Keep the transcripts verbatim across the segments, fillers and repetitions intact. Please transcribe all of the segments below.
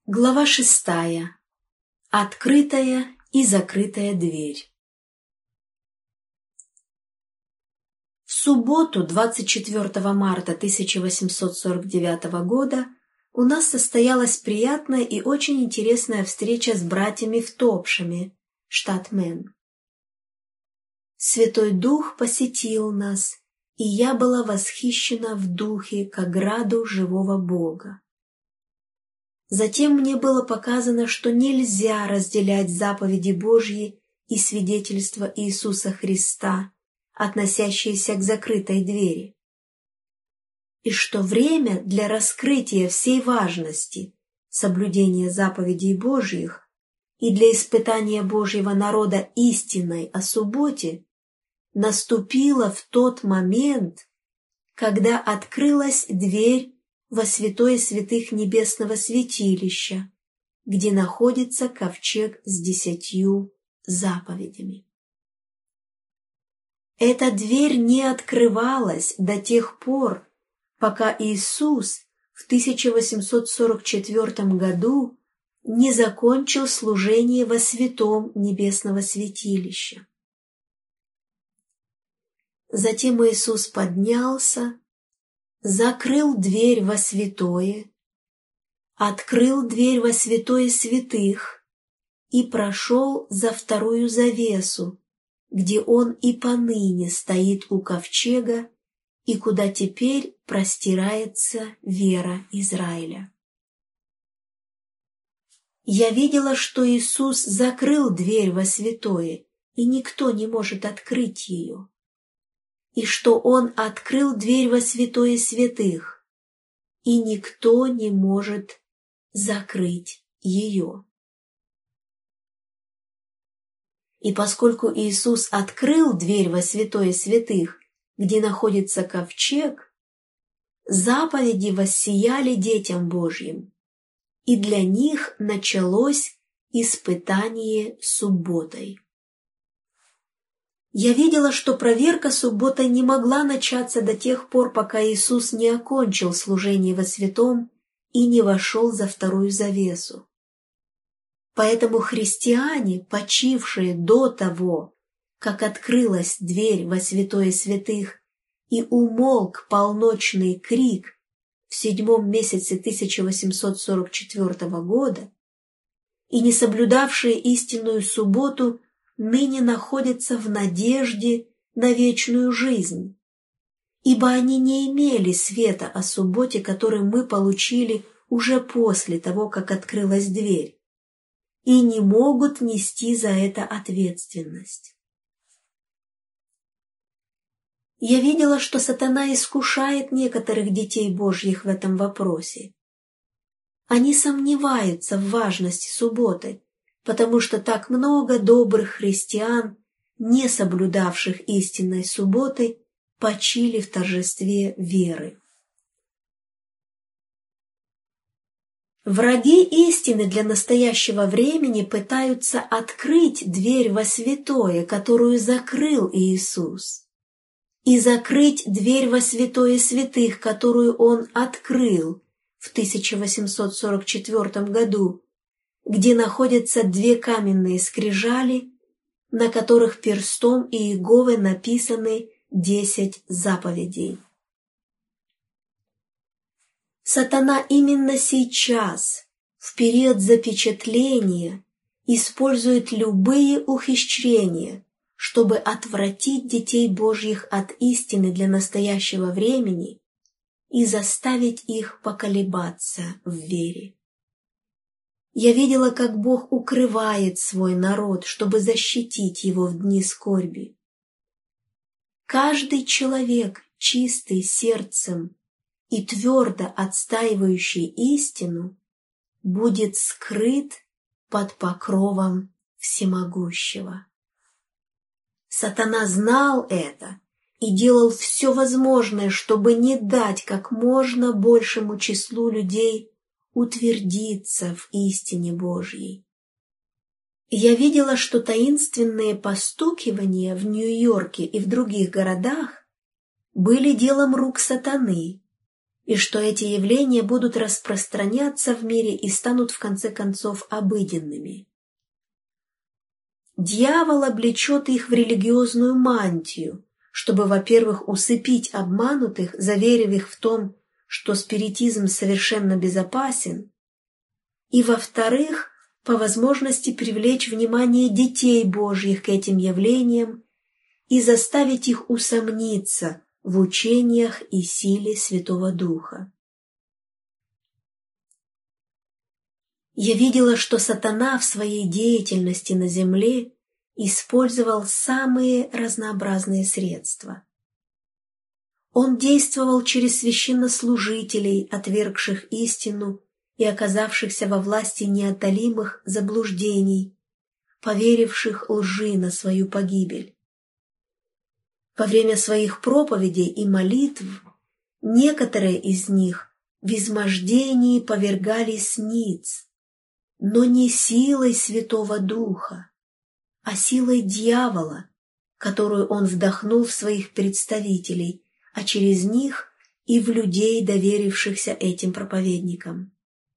Глава шестая. Открытая и закрытая дверь. В субботу, двадцать четвёртого марта тысяча восемьсот сорок девятого года, у нас состоялась приятная и очень интересная встреча с братьями Втопшами, штат Мэн. Святой Дух посетил нас, и я была восхищена в духе к ограду живого Бога. Затем мне было показано, что нельзя разделять заповеди Божьи и свидетельство Иисуса Христа, относящиеся к закрытой двери, и что время для раскрытия всей важности соблюдения заповедей Божьих и для испытания Божьего народа истиной о субботе наступило в тот момент, когда открылась дверь во святое святых небесного святилища, где находится ковчег с десятью заповедями. Эта дверь не открывалась до тех пор, пока Иисус в тысяча восемьсот сорок четвёртом году не закончил служение во святом небесного святилища. Затем Иисус поднялся, закрыл дверь во святое, открыл дверь во святое святых и прошел за вторую завесу, где он и поныне стоит у ковчега и куда теперь простирается вера Израиля. Я видела, что Иисус закрыл дверь во святое, и никто не может открыть ее, и что Он открыл дверь во святое святых, и никто не может закрыть ее. И поскольку Иисус открыл дверь во святое святых, где находится ковчег, заповеди воссияли детям Божьим, и для них началось испытание субботой. Я видела, что проверка субботой не могла начаться до тех пор, пока Иисус не окончил служение во святом и не вошел за вторую завесу. Поэтому христиане, почившие до того, как открылась дверь во святое святых и умолк полночный крик в седьмом месяце тысяча восемьсот сорок четвёртого года, и не соблюдавшие истинную субботу, ныне находятся в надежде на вечную жизнь, ибо они не имели света о субботе, который мы получили уже после того, как открылась дверь, и не могут нести за это ответственность. Я видела, что сатана искушает некоторых детей Божьих в этом вопросе. Они сомневаются в важности субботы, потому что так много добрых христиан, не соблюдавших истинной субботы, почили в торжестве веры. Враги истины для настоящего времени пытаются открыть дверь во святое, которую закрыл Иисус, и закрыть дверь во святое святых, которую Он открыл в тысяча восемьсот сорок четвёртом году, где находятся две каменные скрижали, на которых перстом Иеговы написаны десять заповедей. Сатана именно сейчас, в период запечатления, использует любые ухищрения, чтобы отвратить детей Божьих от истины для настоящего времени и заставить их поколебаться в вере. Я видела, как Бог укрывает свой народ, чтобы защитить его в дни скорби. Каждый человек, чистый сердцем и твердо отстаивающий истину, будет скрыт под покровом Всемогущего. Сатана знал это и делал все возможное, чтобы не дать как можно большему числу людей утвердиться в истине Божьей. Я видела, что таинственные постукивания в Нью-Йорке и в других городах были делом рук сатаны, и что эти явления будут распространяться в мире и станут в конце концов обыденными. Дьявол облечет их в религиозную мантию, чтобы, во-первых, усыпить обманутых, заверив их в том, что спиритизм совершенно безопасен, и, во-вторых, по возможности привлечь внимание детей Божьих к этим явлениям и заставить их усомниться в учениях и силе Святого Духа. Я видела, что сатана в своей деятельности на земле использовал самые разнообразные средства. Он действовал через священнослужителей, отвергших истину и оказавшихся во власти неотдалимых заблуждений, поверивших лжи на свою погибель. Во время своих проповедей и молитв некоторые из них в измождении повергались ниц, но не силой Святого Духа, а силой дьявола, которую он вдохнул в своих представителей, а через них и в людей, доверившихся этим проповедникам.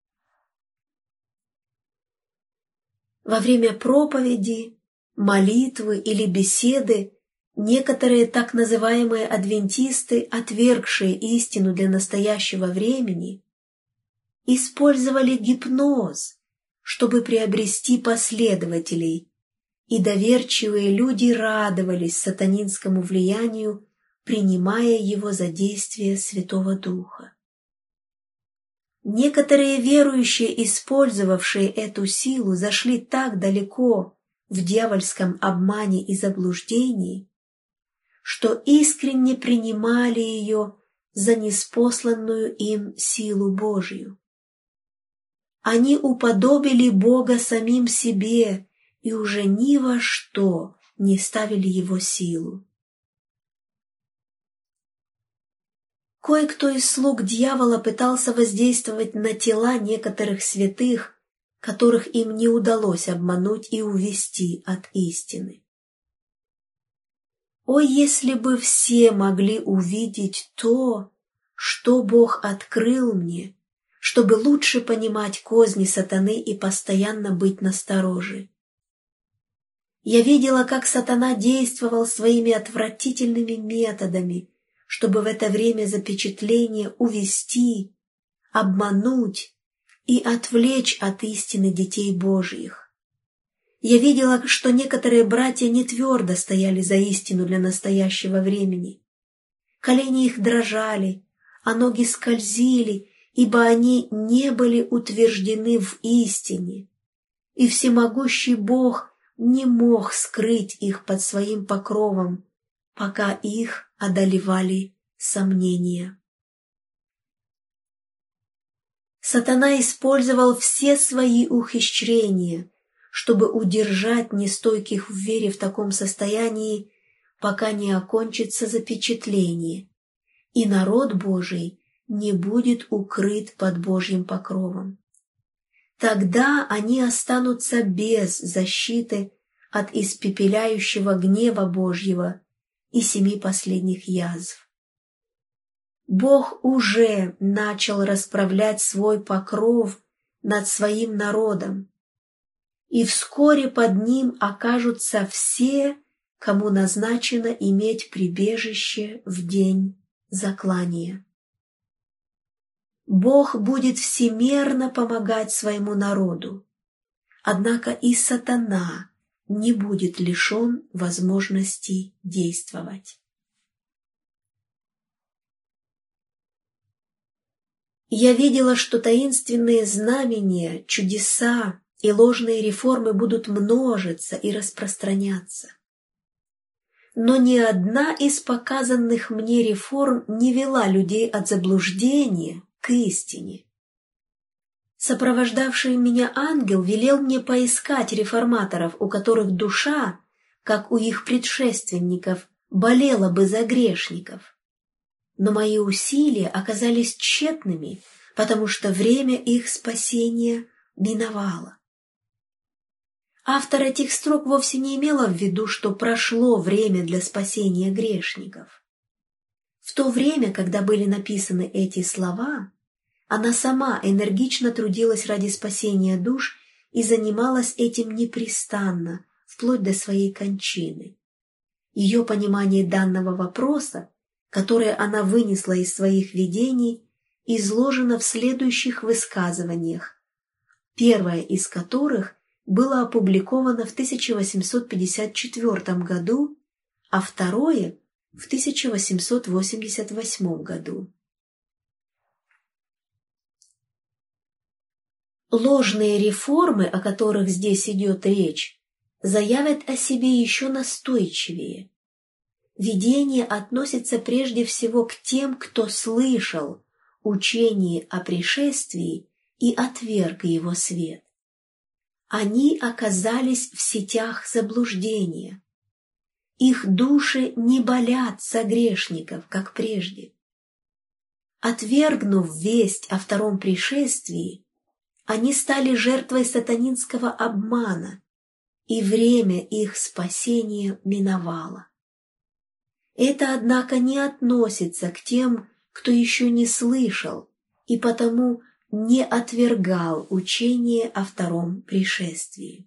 Во время проповеди, молитвы или беседы некоторые так называемые адвентисты, отвергшие истину для настоящего времени, использовали гипноз, чтобы приобрести последователей, и доверчивые люди радовались сатанинскому влиянию, принимая его за действие Святого Духа. Некоторые верующие, использовавшие эту силу, зашли так далеко в дьявольском обмане и заблуждении, что искренне принимали ее за ниспосланную им силу Божью. Они уподобили Бога самим себе и уже ни во что не ставили его силу. Кое-кто из слуг дьявола пытался воздействовать на тела некоторых святых, которых им не удалось обмануть и увести от истины. О, если бы все могли увидеть то, что Бог открыл мне, чтобы лучше понимать козни сатаны и постоянно быть настороже. Я видела, как сатана действовал своими отвратительными методами, чтобы в это время запечатления увести, обмануть и отвлечь от истины детей Божьих. Я видела, что некоторые братья не твердо стояли за истину для настоящего времени. Колени их дрожали, а ноги скользили, ибо они не были утверждены в истине, и всемогущий Бог не мог скрыть их под своим покровом, пока их одолевали сомнения. Сатана использовал все свои ухищрения, чтобы удержать нестойких в вере в таком состоянии, пока не окончится запечатление, и народ Божий не будет укрыт под Божьим покровом. Тогда они останутся без защиты от испепеляющего гнева Божьего и семи последних язв. Бог уже начал расправлять свой покров над своим народом, и вскоре под ним окажутся все, кому назначено иметь прибежище в день заклания. Бог будет всемерно помогать своему народу, однако и сатана не будет лишен возможности действовать. Я видела, что таинственные знамения, чудеса и ложные реформы будут множиться и распространяться. Но ни одна из показанных мне реформ не вела людей от заблуждения к истине. Сопровождавший меня ангел велел мне поискать реформаторов, у которых душа, как у их предшественников, болела бы за грешников. Но мои усилия оказались тщетными, потому что время их спасения миновало. Автор этих строк вовсе не имела в виду, что прошло время для спасения грешников. В то время, когда были написаны эти слова, она сама энергично трудилась ради спасения душ и занималась этим непрестанно, вплоть до своей кончины. Ее понимание данного вопроса, которое она вынесла из своих видений, изложено в следующих высказываниях, первое из которых было опубликовано в тысяча восемьсот пятьдесят четвёртом году, а второе – в тысяча восемьсот восемьдесят восьмом году. Ложные реформы, о которых здесь идет речь, заявят о себе еще настойчивее. Видение относится прежде всего к тем, кто слышал учение о пришествии и отверг его свет. Они оказались в сетях заблуждения. Их души не болят согрешников, как прежде. Отвергнув весть о втором пришествии, они стали жертвой сатанинского обмана, и время их спасения миновало. Это, однако, не относится к тем, кто еще не слышал и потому не отвергал учение о втором пришествии.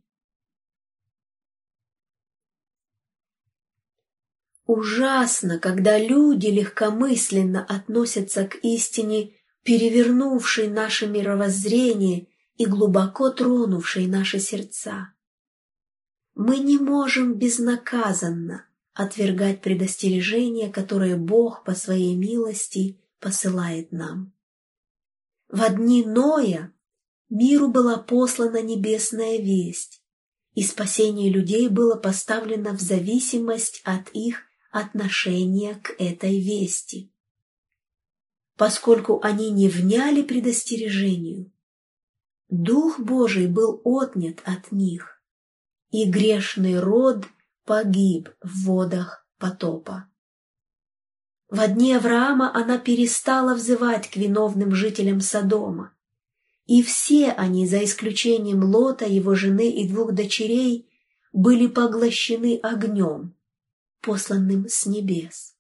Ужасно, когда люди легкомысленно относятся к истине, перевернувшей наше мировоззрение и глубоко тронувшей наши сердца. Мы не можем безнаказанно отвергать предостережения, которые Бог по своей милости посылает нам. Во дни Ноя миру была послана небесная весть, и спасение людей было поставлено в зависимость от их отношения к этой вести. Поскольку они не вняли предостережению, Дух Божий был отнят от них, и грешный род погиб в водах потопа. Во дни Авраама она перестала взывать к виновным жителям Содома, и все они, за исключением Лота, его жены и двух дочерей, были поглощены огнем, посланным с небес.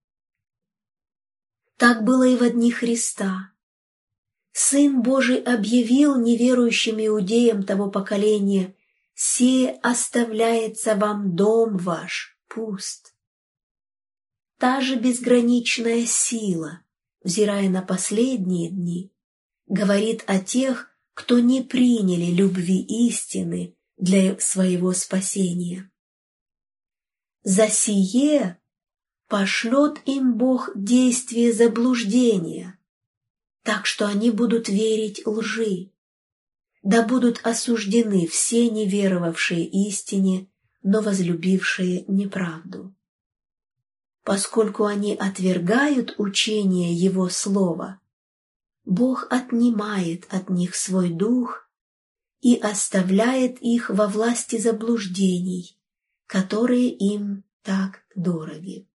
Так было и во дни Христа. Сын Божий объявил неверующим иудеям того поколения: «Се оставляется вам дом ваш пуст». Та же безграничная сила, взирая на последние дни, говорит о тех, кто не приняли любви истины для своего спасения. За сие пошлет им Бог действие заблуждения, так что они будут верить лжи. Да будут осуждены все неверовавшие истине, но возлюбившие неправду. Поскольку они отвергают учение Его Слова, Бог отнимает от них свой дух и оставляет их во власти заблуждений, которые им так дороги.